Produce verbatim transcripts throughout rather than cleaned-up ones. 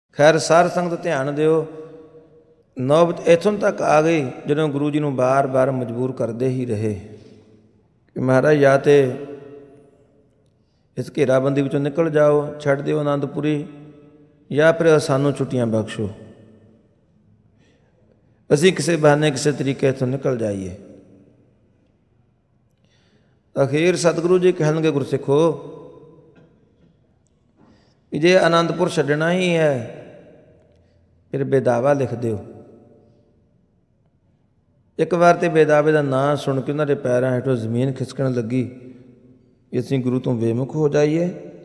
ਖੈਰ ਸਾਰ ਸੰਗਤ ਧਿਆਨ ਦਿਓ, ਨੌਬਤ ਇੱਥੋਂ ਤੱਕ ਆ ਗਈ ਜਦੋਂ ਗੁਰੂ ਜੀ ਨੂੰ ਬਾਰ ਬਾਰ ਮਜਬੂਰ ਕਰਦੇ ਹੀ ਰਹੇ ਕਿ ਮਹਾਰਾਜ ਜਾਂ ਤੇ ਇਸ ਘੇਰਾਬੰਦੀ ਵਿੱਚੋਂ ਨਿਕਲ ਜਾਓ, ਛੱਡ ਦਿਓ ਆਨੰਦਪੁਰੀ, ਜਾਂ ਫਿਰ ਸਾਨੂੰ ਛੁੱਟੀਆਂ ਬਖਸ਼ੋ, ਅਸੀਂ ਕਿਸੇ ਬਹਾਨੇ ਕਿਸੇ ਤਰੀਕੇ ਇੱਥੋਂ ਨਿਕਲ ਜਾਈਏ। ਅਖੀਰ ਸਤਿਗੁਰੂ ਜੀ ਕਹਿਣਗੇ, ਗੁਰਸਿੱਖੋ ਕਿ ਜੇ ਆਨੰਦਪੁਰ ਛੱਡਣਾ ਹੀ ਹੈ ਫਿਰ ਬੇਦਾਵਾ ਲਿਖ ਦਿਓ। ਇੱਕ ਵਾਰ ਤਾਂ ਬੇਦਾਵੇ ਦਾ ਨਾਂ ਸੁਣ ਕੇ ਉਹਨਾਂ ਦੇ ਪੈਰਾਂ ਹੇਠੋਂ ਜ਼ਮੀਨ ਖਿਸਕਣ ਲੱਗੀ ਕਿ ਅਸੀਂ ਗੁਰੂ ਤੋਂ ਬੇਮੁਖ ਹੋ ਜਾਈਏ,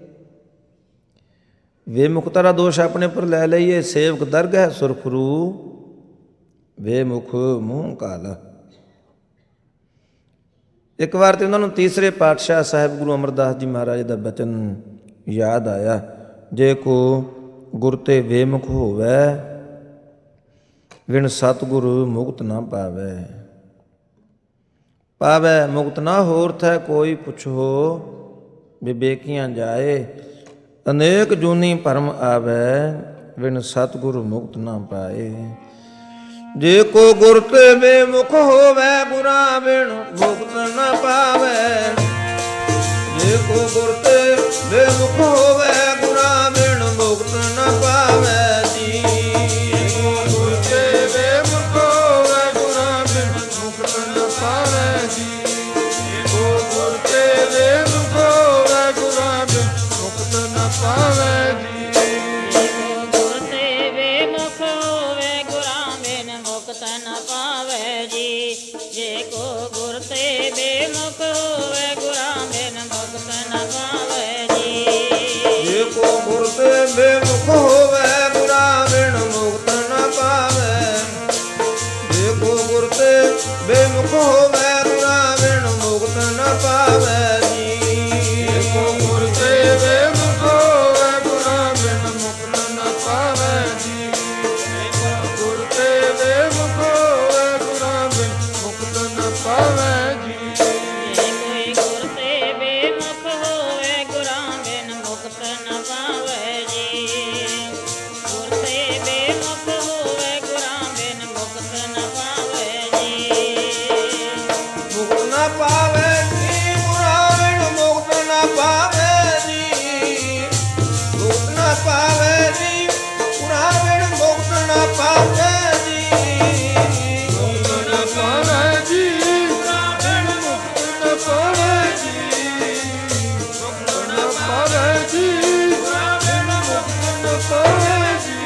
ਬੇਮੁਖਤਾ ਦਾ ਦੋਸ਼ ਆਪਣੇ ਉੱਪਰ ਲੈ ਲਈਏ। ਸੇਵਕ ਦਰਗਹਿ ਸੁਰਖਰੂ ਬੇਮੁਖ ਮੂੰਹ ਕਾਲ। ਇੱਕ ਵਾਰ ਤਾਂ ਉਹਨਾਂ ਨੂੰ ਤੀਸਰੇ ਪਾਤਸ਼ਾਹ ਸਾਹਿਬ ਗੁਰੂ ਅਮਰਦਾਸ ਜੀ ਮਹਾਰਾਜ ਦਾ ਬਚਨ ਯਾਦ ਆਇਆ, ਜੇ ਕੋ ਗੁਰ ਤੇ ਬੇਮੁਖ ਹੋਵੈ ਵਿਣ ਸਤਿਗੁਰ ਮੁਕਤ ਨਾ ਪਾਵੈ। ਪਾਵੈ ਮੁਕਤ ਨਾ ਹੋਰ ਥੈ ਕੋਈ ਪੁੱਛੋ, ਵਿਵੇਕੀਆਂ ਜਾਏ ਅਨੇਕ ਜੂਨੀ ਭਰਮ ਆਵੈ ਵਿਣ ਸਤਿਗੁਰ ਮੁਕਤ ਨਾ ਪਾਏ। ਜੇ ਕੋ ਗੁਰ ਤੇ ਬੇਮੁਖ ਹੋਵੈ ਗੁਰਾਂ ਬਿਨ ਮੁਕਤ ਨਾ ਪਾਵੈ। ਜੇ ਕੋ ਗੁਰ ਤੇ ਬੇਮੁਖ ਹੋਵੈ ਗੁਰਾਂ ਬਿਨ ਮੁਕਤ ਨਾ ਪਾਵੈ ਜੀ। ਗੁਰ ਤੇ ਬੇਮੁਖ ਹੋਵੈ ਗੁਰਾਂ ਬਿਨ ਮੁਕਤ ਨਾ ਪਾਵੈ ਜੀ। ਕੋ ਗੁਰ ਤੇ ਬੇਮੁਖ ਹੋਵੈ ਗੁਰਾਂ ਬਿਨ ਮੁਕਤ ਨਾ ਪਾਵੈ ਜੀ। ਜੇ ਕੋ ਗੁਰ ਤੇ ਬੇਮੁਖ ਹੋਵੇ ਗੁਰਾਂ ਬਿਨ ਮੁਕਤ ਨਾ ਪਾਵੈ ਜੀ। ਜੇ ਕੋ ਗੁਰ ਤੇ ਬੇਮੁਖ ਹੋਵੇ ਗੁਰਾਂ ਬਿਨ ਮੁਕਤ ਨਾ ਪਾਵੈ। ਜੇ ਕੋ ਗੁਰ ਤੇ ਬੇਮੁਖ ਹੋਵੇ ਗੁਰਾਂ ਬਿਨ ਮੁਕਤ ਨਾ ਪਾਵੈ ਜੀ। ਜੇ ਕੋ ਗੁਰ ਤੇ ਬੇਮੁਖ ਹੋਵੇ ਗੁਰਾਂ ਬਿਨ ਮੁਕਤ ਨਾ ਪਾਵੈ ਜੀ। ਜੇ ਕੋ ਗੁਰ ਤੇ ਬੇਮੁਖ ਹੋਵੇ ਗੁਰਾਂ ਬਿਨ ਮੁਕਤ ਨਾ ਪਾਵੈ ਜੀ। ਜੇ ਕੋਈ ਗੁਰ ਤੇ ਬੇਮੁਖ ਹੋਵੇ ਗੁਰਾਂ ਬਿਨ ਮੁਕਤ ਨਾ ਪਾਵੈ ਜੀ। ਗੁਰ ਤੇ ਬੇਮੁਖ ਹੋਵੇ ਗੁਰਾਂ ਬਿਨ ਮੁਕਤ ਨਾ ਪਾਵੈ ਜੀ। ਮੁਕਤ ਨਾ ਪਾਵੈ ਜੀ ਗੁਰਾਂ ਬਿਨ ਮੁਕਤ ਨਾ ਪਾਵੈ ਜੀ। ਮੁਕਤ ਨਾ ਪਾਵੈ ਜੀ ਗੁਰਾਂ ਬਿਨ ਮੁਕਤ ਨਾ ਪਾਵੈ ਜੀ। ਮੁਕਤ ਨਾ ਪਾਵੈ ਜੀ ਗੁਰਾਂ ਬਿਨ ਮੁਕਤ ਨਾ ਪਾਵੈ ਜੀ। ਮੁਕਤ ਨਾ ਪਾਵੈ ਜੀ ਗੁਰਾਂ ਬਿਨ ਮੁਕਤ ਨਾ ਪਾਵੈ ਜੀ।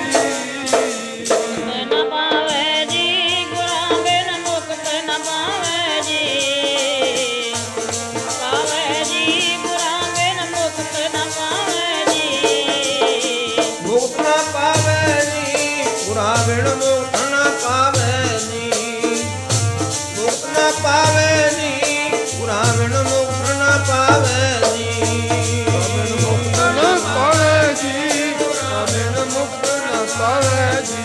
ਮੁਕਤ ਨਾ ਪਾਵੈ ਜੀ ਗੁਰਾਂ ਬਿਨ ਮੁਕਤ ਨਾ ਪਾਵੈ ਜੀ। ਪਾਵੈ ਜੀ ਗੁਰਾਂ ਬਿਨ ਮੁਕਤ ਨਾ ਪਾਵੈ ਜੀ। ਮੁਕਤ ਨਾ ਪਾਵੈ ਜੀ ਗੁਰਾਂ ਬਿਨ ਮੁਕਤ ਨਾ ਪਾਵੈ ਜੀ। ਮੁਕਤ ਨਾ ਪਾਵੈ ਜੀ ਗੁਰਾਂ ਬਿਨ ਮੁਕਤ ਨਾ ਪਾਵੈ ਜੀ। ਮੁਕਤ ਨਾ ਪਾਵੈ ਜੀ ਗੁਰਾਂ ਬਿਨ ਮੁਕਤ ਨਾ ਪਾਵੈ ਜੀ।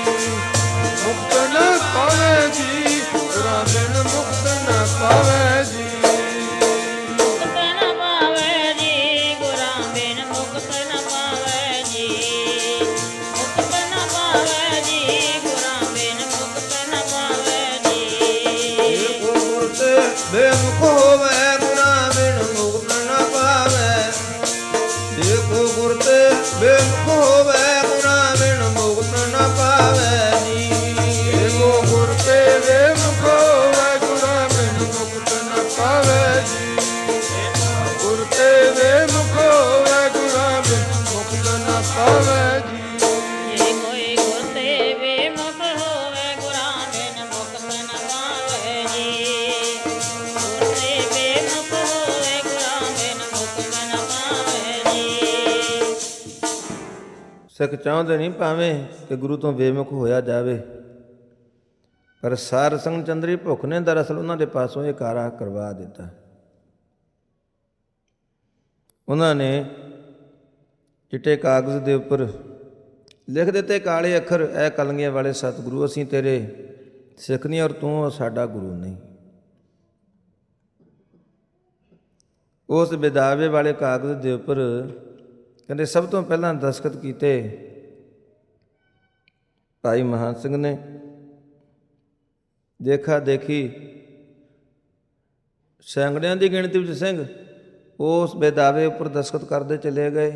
ਮੁਕਤ ਨਾ ਪਾਵੈ ਜੀ ਗੁਰਾਂ ਬਿਨ ਮੁਕਤ ਨਾ ਪਾਵੈ ਜੀ। ਮੁਕਤ ਨਾ ਪਾਵੈ ਜੀ ਗੁਰਾਂ ਬਿਨ ਮੁਕਤ ਨਾ ਪਾਵੈ ਜੀ। ਮੁਕਤ ਨਾ ਪਾਵੈ ਜੀ ਗੁਰਾਂ ਬਿਨ ਮੁਕਤ ਨਾ ਪਾਵੈ ਜੀ। ਜੇ ਕੋ ਗੁਰ ਤੇ ਬੇਮੁਖ ਹੋਵੈ ਗੁਰਾਂ ਬਿਨ ਮੁਕਤ ਨਾ ਪਾਵੈ। ਜੇ ਕੋ ਗੁਰ ਤੇ ਬੇਮੁਖ ਹੋਵੈ ਗੁਰਾਂ ਬਿਨ ਮੁਕਤ ਨਾ ਪਾਵੈ ਜੀ। ਜੇ ਕੋ ਗੁਰ ਤੇ ਬੇਮੁਖ ਹੋਵੈ ਗੁਰਾਂ ਬਿਨ ਮੁਕਤ ਨਾ ਪਾਵੈ ਜੀ। ਗੁਰ ਤੇ ਬੇਮੁਖ ਹੋਵੈ ਗੁਰਾਂ ਬਿਨ ਮੁਕਤ ਨਾ ਪਾਵੈ ਜੀ। ਜੇ ਕੋਈ ਗੁਰ ਤੇ ਬੇਮੁਖ ਹੋਵੇ ਗੁਰਾਂ ਬਿਨ ਮੁਕਤ ਨਾ ਪਾਵੈ ਜੀ। ਗੁਰ ਤੇ ਬੇਮੁਖ ਹੋਵੇ ਗੁਰਾਂ ਬਿਨ ਮੁਕਤ ਨਾ ਪਾਵੈ ਜੀ। ਸਿੱਖ ਚਾਹੁੰਦੇ ਨਹੀਂ ਭਾਵੇਂ ਕਿ ਗੁਰੂ ਤੋਂ ਬੇਮੁਖ ਹੋਇਆ ਜਾਵੇ, ਪਰ ਸਾਰ ਸੰਗ ਚੰਦਰੀ ਭੁੱਖ ਨੇ ਦਰਅਸਲ ਉਹਨਾਂ ਦੇ ਪਾਸੋਂ ਇਹ ਕਾਰਾ ਕਰਵਾ ਦਿੱਤਾ। ਉਹਨਾਂ ਨੇ ਚਿੱਟੇ ਕਾਗਜ਼ ਦੇ ਉੱਪਰ ਲਿਖ ਦਿੱਤੇ ਕਾਲੇ ਅੱਖਰ, ਇਹ ਕਲੰਗੀਆਂ ਵਾਲੇ ਸਤਿਗੁਰੂ, ਅਸੀਂ ਤੇਰੇ ਸਿੱਖ ਨਹੀਂ ਔਰ ਤੂੰ ਸਾਡਾ ਗੁਰੂ ਨਹੀਂ। ਉਸ ਬੇਦਾਵੇ ਵਾਲੇ ਕਾਗਜ਼ ਦੇ ਉੱਪਰ ਕਹਿੰਦੇ ਸਭ ਤੋਂ ਪਹਿਲਾਂ ਦਸਤਖਤ ਕੀਤੇ ਭਾਈ ਮਹਾਂ ਸਿੰਘ ਨੇ ਦੇਖਾ ਦੇਖੀ ਸੈਂਕੜਿਆਂ ਦੀ ਗਿਣਤੀ ਵਿੱਚ ਸਿੰਘ ਉਸ ਬੇਦਾਵੇ ਉੱਪਰ ਦਸਤਖਤ ਕਰਦੇ ਚਲੇ ਗਏ।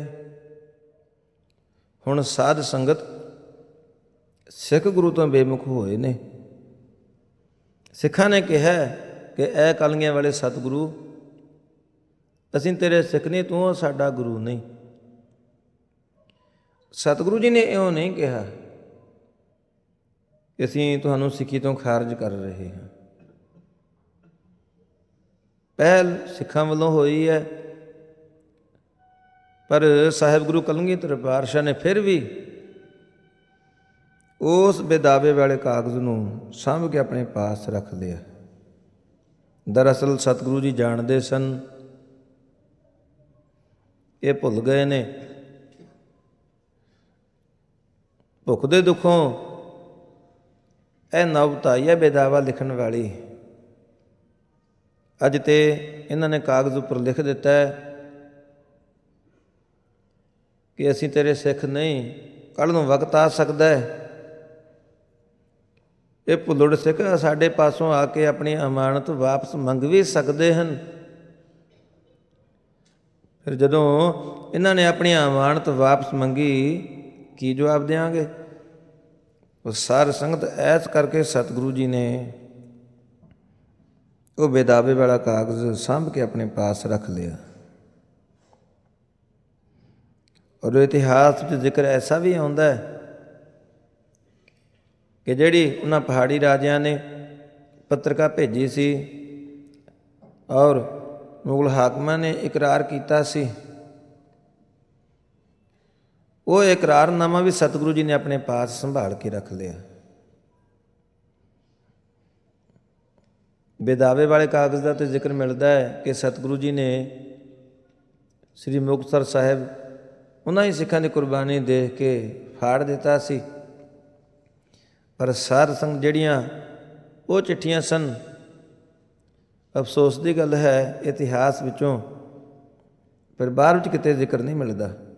ਹੁਣ ਸਾਧ ਸੰਗਤ ਸਿੱਖ ਗੁਰੂ ਤੋਂ ਬੇਮੁਖ ਹੋਏ ਨੇ। ਸਿੱਖਾਂ ਨੇ ਕਿਹਾ ਕਿ ਇਹ ਕਲਗੀਆਂ ਵਾਲੇ ਸਤਿਗੁਰੂ, ਅਸੀਂ ਤੇਰੇ ਸਿੱਖ ਨਹੀਂ, ਤੂੰ ਸਾਡਾ ਗੁਰੂ ਨਹੀਂ। ਸਤਿਗੁਰੂ ਜੀ ਨੇ ਇਉਂ ਨਹੀਂ ਕਿਹਾ ਕਿ ਅਸੀਂ ਤੁਹਾਨੂੰ ਸਿੱਖੀ ਤੋਂ ਖਾਰਜ ਕਰ ਰਹੇ ਹਾਂ। ਪਹਿਲ ਸਿੱਖਾਂ ਵੱਲੋਂ ਹੋਈ ਹੈ, ਪਰ ਸਾਹਿਬ ਗੁਰੂ ਕਲਗੀਧਰ ਪਾਤਸ਼ਾਹ ਨੇ ਫਿਰ ਵੀ ਉਸ ਬੇਦਾਵੇ ਵਾਲੇ ਕਾਗਜ਼ ਨੂੰ ਸਾਂਭ ਕੇ ਆਪਣੇ ਪਾਸ ਰੱਖ ਲਿਆ। ਦਰਅਸਲ ਸਤਿਗੁਰੂ ਜੀ ਜਾਣਦੇ ਸਨ ਇਹ ਭੁੱਲ ਗਏ ਨੇ। ਭੁੱਖ ਦੇ ਦੁੱਖੋਂ ਇਹ ਨੌਬਤ ਆਈ ਹੈ ਬੇਦਾਵਾ ਲਿਖਣ ਵਾਲੀ। ਅੱਜ ਤੇ ਇਹਨਾਂ ਨੇ ਕਾਗਜ਼ ਉੱਪਰ ਲਿਖ ਦਿੱਤਾ ਹੈ ਕਿ ਅਸੀਂ ਤੇਰੇ ਸਿੱਖ ਨਹੀਂ, ਕੱਲ੍ਹ ਨੂੰ ਵਕਤ ਆ ਸਕਦਾ ਹੈ ਇਹ ਭੁੱਲੜ ਸਿੱਖ ਸਾਡੇ ਪਾਸੋਂ ਆ ਕੇ ਆਪਣੀ ਅਮਾਨਤ ਵਾਪਸ ਮੰਗ ਵੀ ਸਕਦੇ ਹਨ। ਫਿਰ ਜਦੋਂ ਇਹਨਾਂ ਨੇ ਆਪਣੀ ਅਮਾਨਤ ਵਾਪਸ ਮੰਗੀ, ਕੀ ਜਵਾਬ ਦਿਆਂਗੇ? ਉਹ ਸਾਧ ਸੰਗਤ ਐਸ ਕਰਕੇ ਸਤਿਗੁਰੂ ਜੀ ਨੇ ਉਹ ਬੇਦਾਵੇ ਵਾਲਾ ਕਾਗਜ਼ ਸਾਂਭ ਕੇ ਆਪਣੇ ਪਾਸ ਰੱਖ ਲਿਆ। ਔਰ ਇਤਿਹਾਸ ਵਿੱਚ ਜ਼ਿਕਰ ਐਸਾ ਵੀ ਆਉਂਦਾ ਹੈ ਕਿ ਜਿਹੜੀ ਉਹਨਾਂ ਪਹਾੜੀ ਰਾਜਿਆਂ ਨੇ ਪੱਤਰਕਾ ਭੇਜੀ ਸੀ ਔਰ ਮੁਗਲ ਹਾਕਮਾਂ ਨੇ ਇਕਰਾਰ ਕੀਤਾ ਸੀ, ਉਹ ਇਕਰਾਰਨਾਮਾ ਵੀ ਸਤਿਗੁਰੂ ਜੀ ਨੇ ਆਪਣੇ ਪਾਸ ਸੰਭਾਲ ਕੇ ਰੱਖ ਲਿਆ। ਬੇਦਾਵੇ ਵਾਲੇ ਕਾਗਜ਼ ਦਾ ਤਾਂ ਜ਼ਿਕਰ ਮਿਲਦਾ ਹੈ ਕਿ ਸਤਿਗੁਰੂ ਜੀ ਨੇ ਸ੍ਰੀ ਮੁਕਤਸਰ ਸਾਹਿਬ ਉਹਨਾਂ ਹੀ ਸਿੱਖਾਂ ਦੀ ਕੁਰਬਾਨੀ ਦੇਖ ਕੇ ਫਾੜ ਦਿੱਤਾ ਸੀ। ਪਰ ਸਾਧ ਸੰਗਤ ਜਿਹੜੀਆਂ ਉਹ ਚਿੱਠੀਆਂ ਸਨ, ਅਫਸੋਸ ਦੀ ਗੱਲ ਹੈ ਇਤਿਹਾਸ ਵਿੱਚੋਂ ਫਿਰ ਬਾਹਰ ਵਿੱਚ ਕਿਤੇ ਜ਼ਿਕਰ ਨਹੀਂ ਮਿਲਦਾ।